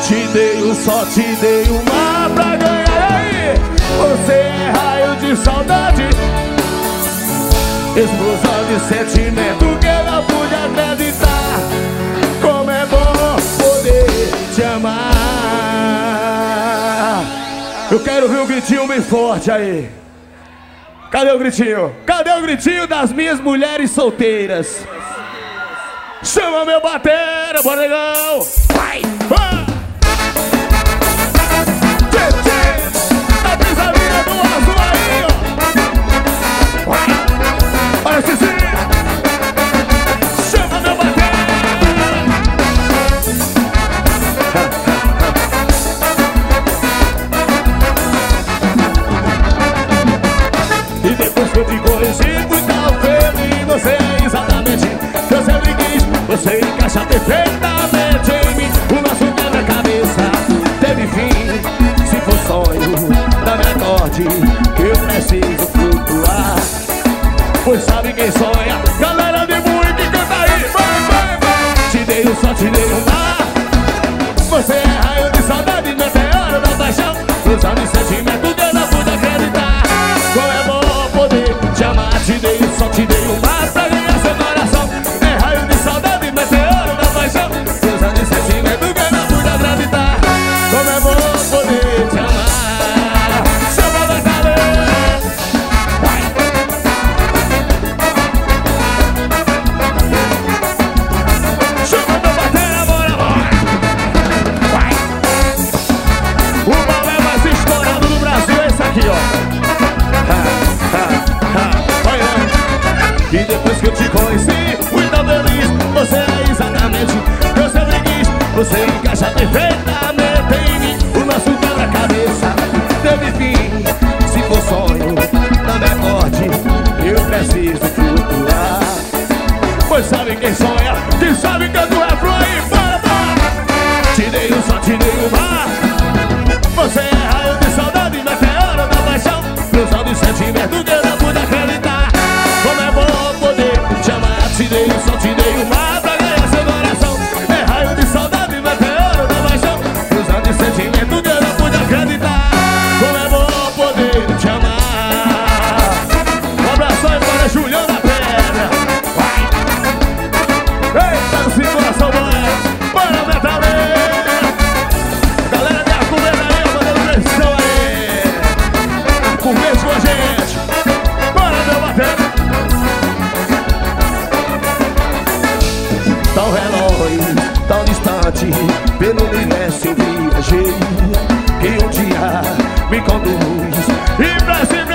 Só te dei uma pra ganhar aí. Você é raio de saudade, explosão de sentimento que eu não pude acreditar. Como é bom poder te amar. Eu quero ver um gritinho bem forte aí. Cadê o gritinho? Cadê o gritinho das minhas mulheres solteiras? Chama meu batera, bora legal. Vai, vai. Eu te conheci, fui tão feliz. Você é exatamente que eu sempre quis. Você encaixa perfeitamente em mim. O nosso quebra-cabeça teve fim. Se for sonho, não me acorde que eu preciso flutuar. Pois sabe quem sonha? Galera de muito que canta aí. Vai, vai, vai. Te dei um só, te dei um mar. Você é raio de saudade, meteoro da paixão. Ilusão de sentimento que eu não pude acreditar. Como é bom poder te amar. Te dei um só, te dei um mar pra ganhar seu coração. É raio de saudade, meteoro da paixão. Ilusão de sentimento que eu não pude acreditar. Como é bom poder te amar. Chama da cabeça. Vai. Chama meu bater, bora, bora. Vai. O balé mais estourado do Brasil é esse aqui, ó. E depois que eu te conheci, fui tão feliz. Você é exatamente o que eu sempre quis. Você encaixa perfeitamente em mim. O nosso quebra-cabeça teve fim. Se for sonho, não me acorde, eu preciso flutuar. Pois sabe quem sonha, quem sabe que tu é flor. Bora, bora. Te dei um só, te dei um mar. Você é raio de saudade, meteoro da paixão. Ilusão de sentimento que eu não pude acreditar. Como é bom poder te amar. Te dei um só, te dei um mar pra ganhar seu coração. É raio de saudade, meteoro da paixão. Ilusão de sentimento que eu não pude acreditar. Como é bom poder te amar. Um abraço aí para Julião da Pedra. Vai. Eita, no coração bom. Bora, metaleiro. Galera de Arco Verde aí, mandando pressão aí. Arco Verde com a gente. Bora, meu batendo. Tão relógio, tão distante, pelo universo eu viajei. Que um dia me conduz e pra cima.